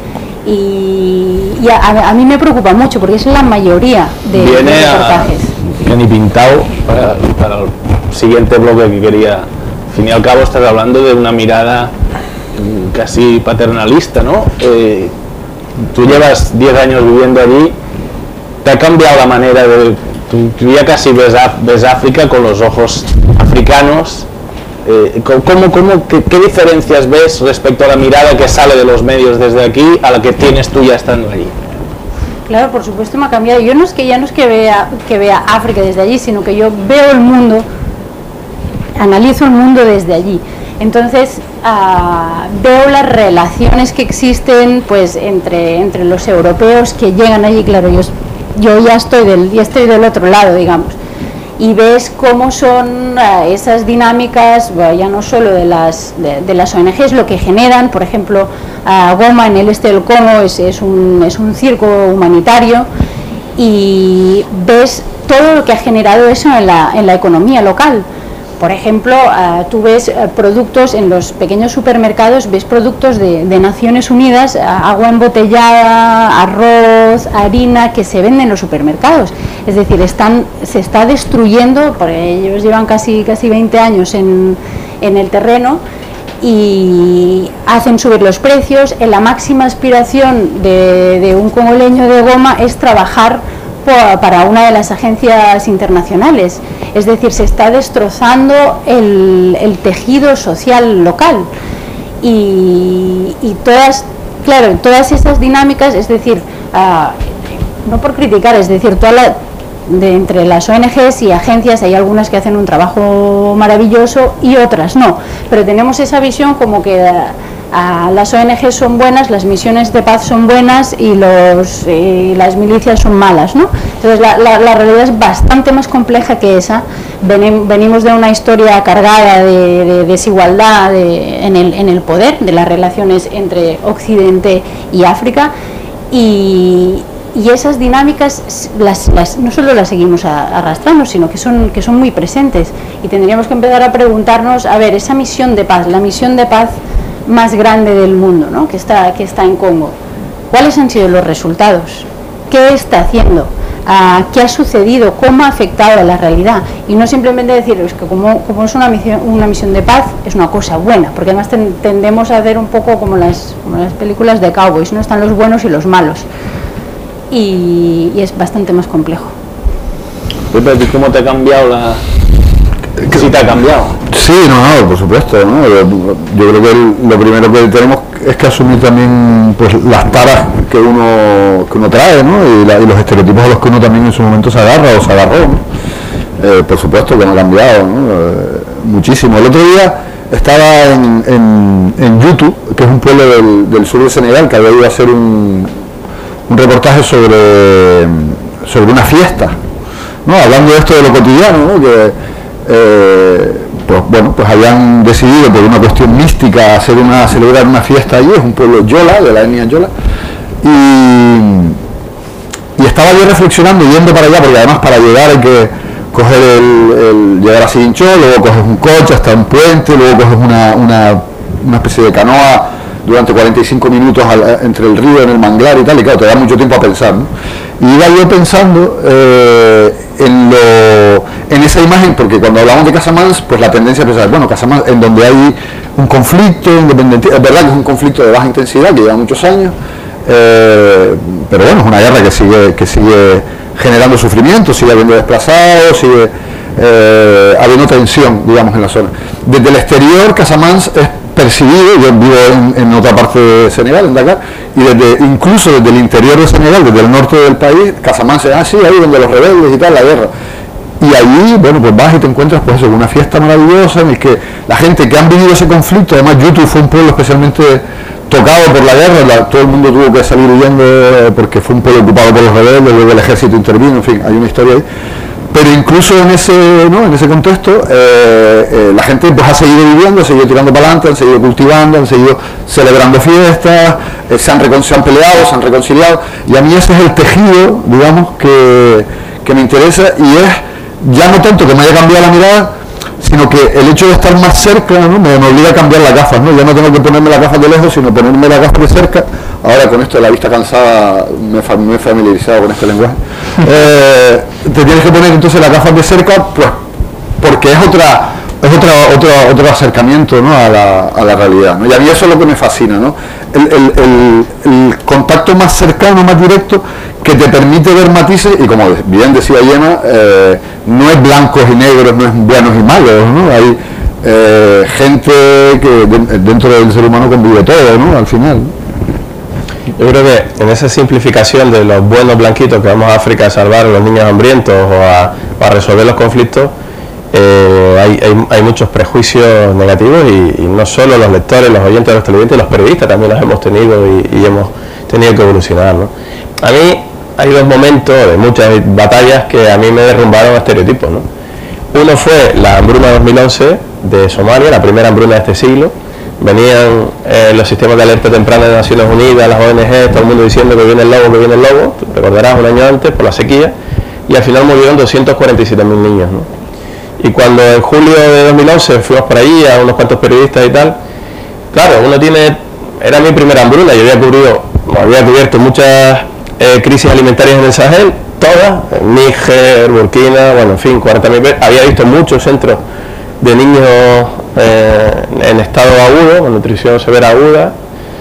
Y, y a, a mí me preocupa mucho porque es la mayoría de, de reportajes. Ni pintado para, para el siguiente bloque que quería. Al fin y al cabo estás hablando de una mirada casi paternalista, ¿no? Eh, tú llevas diez años viviendo allí, te ha cambiado la manera de... Tú, tú ya casi ves, ves África con los ojos africanos. Eh, ¿cómo, cómo, qué, ¿Qué diferencias ves respecto a la mirada que sale de los medios desde aquí a la que tienes tú ya estando allí? Claro, por supuesto me ha cambiado. Yo no es que ya no es que vea, que vea África desde allí, sino que yo veo el mundo, analizo el mundo desde allí. Entonces uh, veo las relaciones que existen pues entre, entre los europeos que llegan allí. Claro, yo, yo ya, estoy del, ya estoy del otro lado, digamos. Y ves cómo son uh, esas dinámicas, bueno, ya no solo de las, de, de las O N Ges, lo que generan, por ejemplo, uh, Goma en el este del Congo es, es, un, es un circo humanitario, y ves todo lo que ha generado eso en la, en la economía local. Por ejemplo, uh, tú ves uh, productos en los pequeños supermercados, ves productos de, de Naciones Unidas, uh, agua embotellada, arroz, harina, que se venden en los supermercados. Es decir, están, se está destruyendo, porque ellos llevan casi, casi veinte años en, en el terreno, y hacen subir los precios. En la máxima aspiración de, de un congoleño de Goma es trabajar para una de las agencias internacionales. Es decir, se está destrozando el, el tejido social local, y, y todas, claro, todas esas dinámicas, es decir, uh, no por criticar, es decir, toda la, de entre las O N Ges y agencias hay algunas que hacen un trabajo maravilloso y otras no, pero tenemos esa visión como que a, a las O N Ges son buenas, las misiones de paz son buenas y, los, y las milicias son malas, ¿no? Entonces la, la, la realidad es bastante más compleja que esa. Venimos de una historia cargada de, de desigualdad de, en, el, en el poder, de las relaciones entre Occidente y África, y, y esas dinámicas las, las, no solo las seguimos arrastrando, sino que son, que son muy presentes, y tendríamos que empezar a preguntarnos, a ver, esa misión de paz, la misión de paz más grande del mundo, ¿no? que, está, que está en Congo, ¿cuáles han sido los resultados? ¿Qué está haciendo? Uh, ¿Qué ha sucedido? ¿Cómo ha afectado a la realidad? Y no simplemente decir, es que como, como es una misión, una misión de paz, es una cosa buena, porque además ten, tendemos a hacer un poco como las, como las películas de cowboys, ¿no? Están los buenos y los malos, y, y es bastante más complejo. ¿Cómo te ha cambiado la...? ¿Sí te ha cambiado? Sí, no, no, por supuesto, ¿no? Yo creo que el, lo primero que tenemos es que asumir también pues las taras que uno que uno trae, ¿no? Y, la, y los estereotipos a los que uno también en su momento se agarra o se agarró, ¿no? Eh, por supuesto que no ha cambiado, ¿no? Eh, muchísimo. El otro día estaba en, en, en YouTube, que es un pueblo del, del sur de Senegal, que había ido a hacer un, un reportaje sobre, sobre una fiesta, ¿no? Hablando de esto de lo cotidiano, ¿no? Que, Eh, pues bueno, pues habían decidido por una cuestión mística hacer una, celebrar una fiesta allí, es un pueblo Yola, de la etnia Yola, y, y estaba yo reflexionando, yendo para allá, porque además para llegar hay que coger el, el llegar a Ziguinchor, luego coges un coche hasta un puente, luego coges una, una, una especie de canoa durante cuarenta y cinco minutos al, entre el río en el manglar y tal, y claro, te da mucho tiempo a pensar, ¿no? Y iba yo pensando eh, en, lo, en esa imagen, porque cuando hablamos de Casamance, pues la tendencia es pensar, bueno, Casamance, en donde hay un conflicto independiente, es verdad que es un conflicto de baja intensidad, que lleva muchos años, eh, pero bueno, es una guerra que sigue, que sigue generando sufrimiento, sigue habiendo desplazados, sigue eh, habiendo tensión, digamos, en la zona. Desde el exterior, Casamance es percibido, yo vivo en, en otra parte de Senegal, en Dakar, y desde, incluso desde el interior de Senegal, desde el norte del país, Casamance es así, ahí donde los rebeldes y tal, la guerra. Y allí, bueno, pues vas y te encuentras pues eso, una fiesta maravillosa en el que la gente que han vivido ese conflicto, además YouTube fue un pueblo especialmente tocado por la guerra, la, todo el mundo tuvo que salir huyendo porque fue un pueblo ocupado por los rebeldes, luego el ejército intervino, en fin, hay una historia ahí. Pero incluso en ese, ¿no? en ese contexto, eh, eh, la gente pues ha seguido viviendo, ha seguido tirando para adelante, han seguido cultivando, han seguido celebrando fiestas, eh, se, han se han peleado, se han reconciliado, y a mí ese es el tejido, digamos, que, que me interesa, y es ya no tanto que me haya cambiado la mirada, sino que el hecho de estar más cerca, ¿no? me, me obliga a cambiar las gafas, ¿no? Ya no tengo que ponerme las gafas de lejos, sino ponerme las gafas de cerca. Ahora con esto de la vista cansada me, me he familiarizado con este lenguaje. Eh, te tienes que poner entonces las gafas de cerca, pues porque es otra es otra, otro, otro acercamiento, ¿no? a, la, a la realidad, ¿no? Y a mí eso es lo que me fascina, ¿no? el, el, el, el contacto más cercano, más directo, que te permite ver matices, y como bien decía Gemma, eh, no es blancos y negros, no es buenos y malos, ¿no? Hay eh, gente que de, dentro del ser humano convive todo, ¿no? Al final, ¿no? Yo creo que en esa simplificación de los buenos blanquitos que vamos a África a salvar a los niños hambrientos o a, o a resolver los conflictos, eh, hay, hay, hay muchos prejuicios negativos, y, y no solo los lectores, los oyentes, los televidentes, los periodistas también los hemos tenido y, y hemos tenido que evolucionar, ¿no? A mí hay dos momentos de muchas batallas que a mí me derrumbaron estereotipos, ¿no? Uno fue la hambruna dos mil once de Somalia, la primera hambruna de este siglo. Venían eh, los sistemas de alerta temprana de Naciones Unidas, las O N G, todo el mundo diciendo que viene el lobo, que viene el lobo, tú recordarás, un año antes por la sequía, y al final murieron doscientos cuarenta y siete mil niños, ¿no? Y cuando en julio de dos mil once fuimos por allí a unos cuantos periodistas y tal, claro, uno tiene, era mi primera hambruna, yo había cubrido, había cubierto muchas eh, crisis alimentarias en el Sahel, todas, en Níger, Burkina, bueno, en fin, cuarenta mil, había visto muchos centros de niños eh, en estado agudo, con nutrición severa aguda,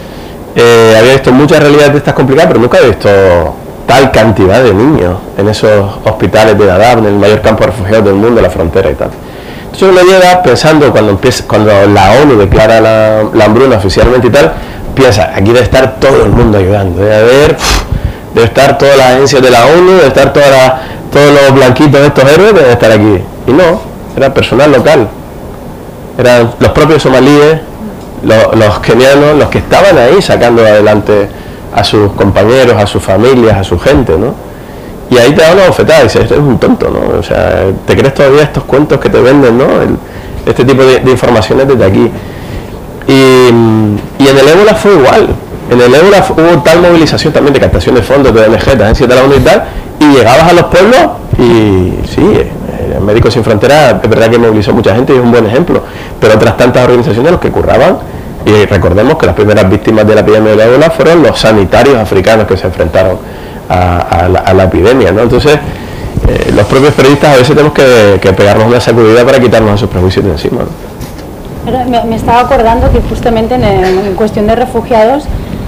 eh, había visto muchas realidades de estas complicadas, pero nunca había visto tal cantidad de niños en esos hospitales de Dadaab, en el mayor campo de refugiados del mundo, la frontera y tal. Entonces uno llega pensando, cuando empieza, cuando la ONU declara la, la hambruna oficialmente y tal, piensa, aquí debe estar todo el mundo ayudando, debe haber, debe estar todas las agencias de la ONU, debe estar toda la, todos los blanquitos de estos héroes deben estar aquí. Y no, era personal local. Eran los propios somalíes, los, los kenianos, los que estaban ahí sacando adelante a sus compañeros, a sus familias, a su gente, ¿no? Y ahí te da una bofetada y dices, esto es un tonto, ¿no? O sea, ¿te crees todavía estos cuentos que te venden, ¿no? El, este tipo de, de informaciones desde aquí. Y, y en el ébola fue igual. En el ébola hubo tal movilización también de captación de fondos, de O N G, de agencias de la ONU y tal, y llegabas a los pueblos y sí, eh, Médicos Sin Fronteras es verdad que movilizó mucha gente y es un buen ejemplo, pero otras tantas organizaciones los que curraban, y recordemos que las primeras víctimas de la epidemia de ébola fueron los sanitarios africanos que se enfrentaron a, a, la, a la epidemia, ¿no? Entonces, eh, los propios periodistas a veces tenemos que, que pegarnos una sacudida para quitarnos esos prejuicios de encima, ¿no? Me, me estaba acordando que justamente en, en cuestión de refugiados,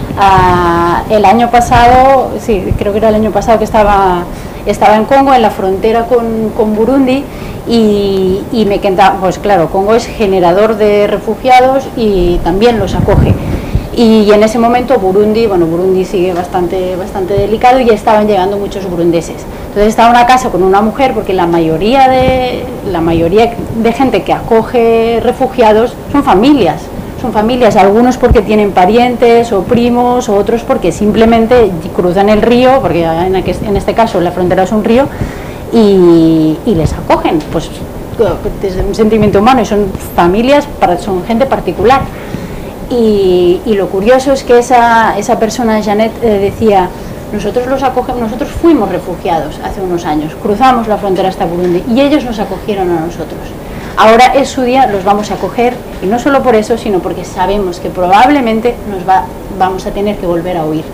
uh, el año pasado, sí, creo que era el año pasado que estaba, estaba en Congo, en la frontera con, con Burundi, y, y me quedaba, pues claro, Congo es generador de refugiados y también los acoge. Y en ese momento Burundi, bueno, Burundi sigue bastante, bastante delicado y estaban llegando muchos burundeses. Entonces estaba en una casa con una mujer, porque la mayoría de la mayoría de gente que acoge refugiados son familias, son familias, algunos porque tienen parientes o primos, o otros porque simplemente cruzan el río, porque en este caso la frontera es un río, y, y les acogen, pues desde un sentimiento humano, y son familias, son gente particular. Y, y lo curioso es que esa, esa persona, Janet, eh, decía, nosotros los acogemos, nosotros fuimos refugiados hace unos años, cruzamos la frontera hasta Burundi y ellos nos acogieron a nosotros. Ahora es su día, los vamos a acoger, y no solo por eso, sino porque sabemos que probablemente nos va, vamos a tener que volver a huir.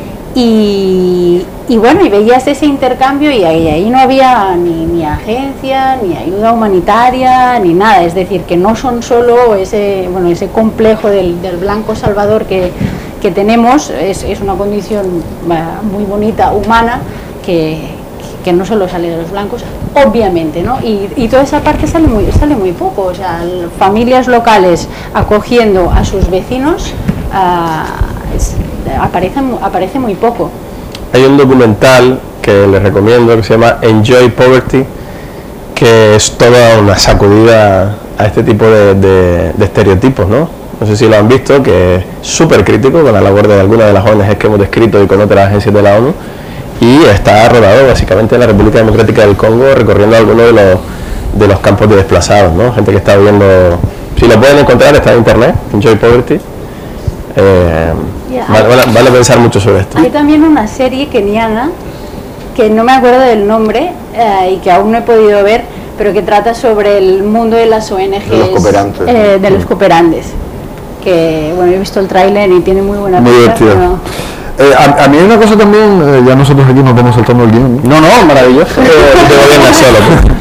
Y, y bueno, y veías ese intercambio y ahí, ahí no había ni, ni agencia, ni ayuda humanitaria, ni nada. Es decir, que no son solo ese, bueno, ese complejo del, del blanco salvador que, que tenemos, es, es una condición muy bonita, humana, que, que no solo sale de los blancos, obviamente, ¿no? Y, y toda esa parte sale muy, sale muy poco. O sea, familias locales acogiendo a sus vecinos, uh, es, Aparece, aparece muy poco. Hay un documental que les recomiendo que se llama Enjoy Poverty, que es toda una sacudida a este tipo de, de, de estereotipos, ¿no? No sé si lo han visto, que es súper crítico con la labor de algunas de las O N Ges que hemos descrito y con otras agencias de la ONU, y está rodado básicamente en la República Democrática del Congo, recorriendo algunos de los, de los campos de desplazados, ¿no? Gente que está viendo, si lo pueden encontrar, está en internet, Enjoy Poverty. Eh, yeah, vale, vale, vale pensar mucho sobre esto. Hay también una serie keniana que no me acuerdo del nombre eh, y que aún no he podido ver, pero que trata sobre el mundo de las O N Ges, de los cooperantes, eh, de los cooperantes, que bueno, he visto el tráiler y tiene muy buena pinta. Pero... Eh, a, a mí hay una cosa también, eh, ya nosotros aquí nos vamos saltando el guión. No, no, maravilloso. Eh, te gobiernas solo.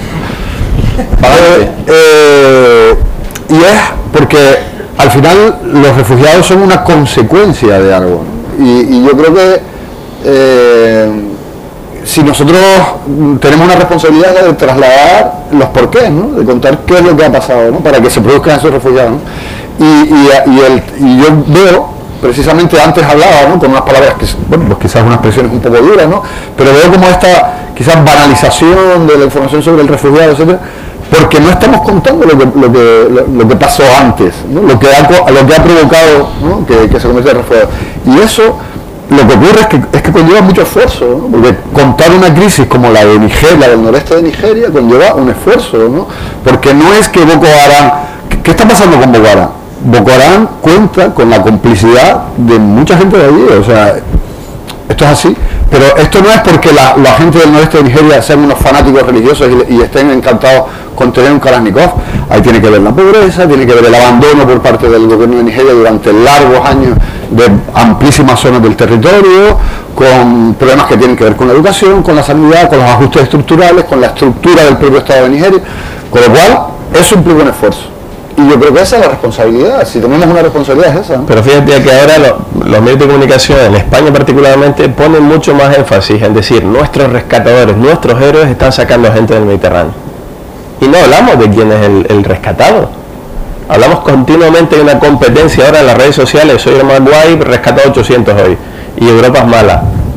eh, eh, y es porque al final los refugiados son una consecuencia de algo, ¿no? y, y yo creo que eh, si nosotros tenemos una responsabilidad de trasladar los porqués, ¿no? De contar qué es lo que ha pasado, ¿no? Para que se produzcan esos refugiados, ¿no? y, y, y, el, y yo veo, precisamente antes hablaba, ¿no? Con unas palabras que, bueno, pues quizás unas expresiones un poco duras, ¿no? Pero veo como esta quizás banalización de la información sobre el refugiado, etcétera, porque no estamos contando lo que, lo que, lo, lo que pasó antes, ¿no? lo, que ha, lo que ha provocado, ¿no? que, que se convierte en refugiado. Y eso, lo que ocurre es que, es que conlleva mucho esfuerzo, ¿no? Porque contar una crisis como la de Nigeria, la del noreste de Nigeria, conlleva un esfuerzo, ¿no? Porque no es que Boko Haram... ¿Qué está pasando con Boko Haram? Boko Haram cuenta con la complicidad de mucha gente de allí, o sea, esto es así. Pero esto no es porque la, la gente del noreste de Nigeria sean unos fanáticos religiosos y, y estén encantados con tener un Kalashnikov. Ahí tiene que ver la pobreza, tiene que ver el abandono por parte del gobierno de Nigeria durante largos años de amplísimas zonas del territorio, con problemas que tienen que ver con la educación, con la sanidad, con los ajustes estructurales, con la estructura del propio Estado de Nigeria. Con lo cual, eso implica un esfuerzo. Y yo creo que esa es la responsabilidad, si tenemos una responsabilidad es esa, ¿no? Pero fíjate que ahora lo, los medios de comunicación, en España particularmente, ponen mucho más énfasis en decir, nuestros rescatadores, nuestros héroes están sacando gente del Mediterráneo. Y no hablamos de quién es el, el rescatado. Hablamos continuamente de una competencia ahora en las redes sociales, soy el más guay, rescatado ochocientos hoy, y Europa es mala.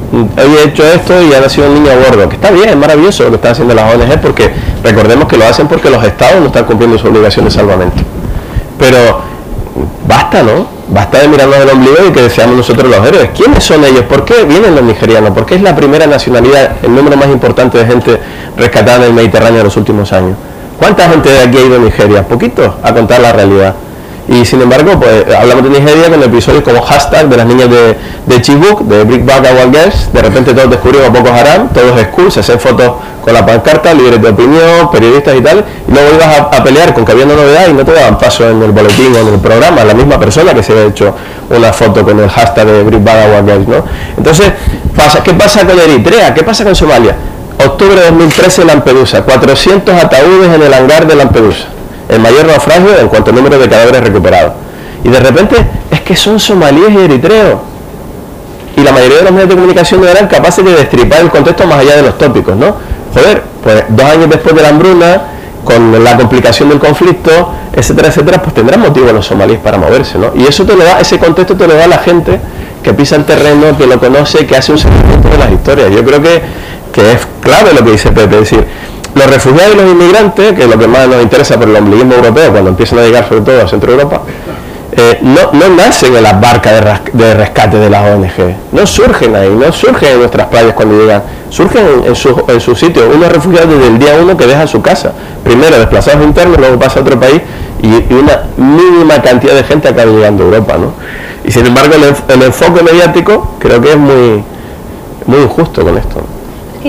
hoy he hecho esto y ha nacido un niño gordo, que está bien, es maravilloso lo que están haciendo las O N G, porque recordemos que lo hacen porque los estados no están cumpliendo su obligación de salvamento. Pero basta, ¿no? Basta de mirarnos el ombligo y que deseamos nosotros los héroes. ¿Quiénes son ellos? ¿Por qué vienen los nigerianos? ¿Por qué es la primera nacionalidad, el número más importante de gente rescatada en el Mediterráneo en los últimos años? ¿Cuánta gente de aquí ha ido a Nigeria? Poquitos, a contar la realidad. Y sin embargo, pues hablamos de Nigeria con episodios como hashtag de las niñas de, de Chibok, de Bring Back Our Girls. De repente todos descubrimos Boko Haram, todos es cool, se hacen fotos con la pancarta, líderes de opinión, periodistas y tal, y luego ibas a, a pelear con que había una novedad y no te daban paso en el boletín o en el programa, la misma persona que se había hecho una foto con el hashtag de Bring Back Our Girls, ¿no? Entonces, pasa, ¿qué pasa con Eritrea? ¿Qué pasa con Somalia? Octubre de dos mil trece, Lampedusa, cuatrocientos ataúdes en el hangar de Lampedusa, el mayor naufragio en cuanto a número de cadáveres recuperados. Y de repente es que son somalíes y eritreos. Y la mayoría de los medios de comunicación no eran capaces de destripar el contexto más allá de los tópicos, ¿no? Joder, pues dos años después de la hambruna, con la complicación del conflicto, etcétera, etcétera, pues tendrán motivo los somalíes para moverse, ¿no? Y eso te lo da, ese contexto te lo da la gente que pisa el terreno, que lo conoce, que hace un seguimiento de las historias. Yo creo que, que es clave lo que dice Pepe, es decir, los refugiados y los inmigrantes, que es lo que más nos interesa por el ombliguismo europeo, cuando empiezan a llegar sobre todo a Centro Europa, eh, no, no nacen en las barcas de, ras de rescate de las O N G, no surgen ahí, no surgen en nuestras playas cuando llegan, surgen en, en su, en su sitio, unos refugiados desde el día uno que dejan su casa, primero desplazados internos, luego pasa a otro país, y, y una mínima cantidad de gente acaba llegando a Europa, ¿no? Y sin embargo el, el enfoque mediático creo que es muy, muy injusto con esto.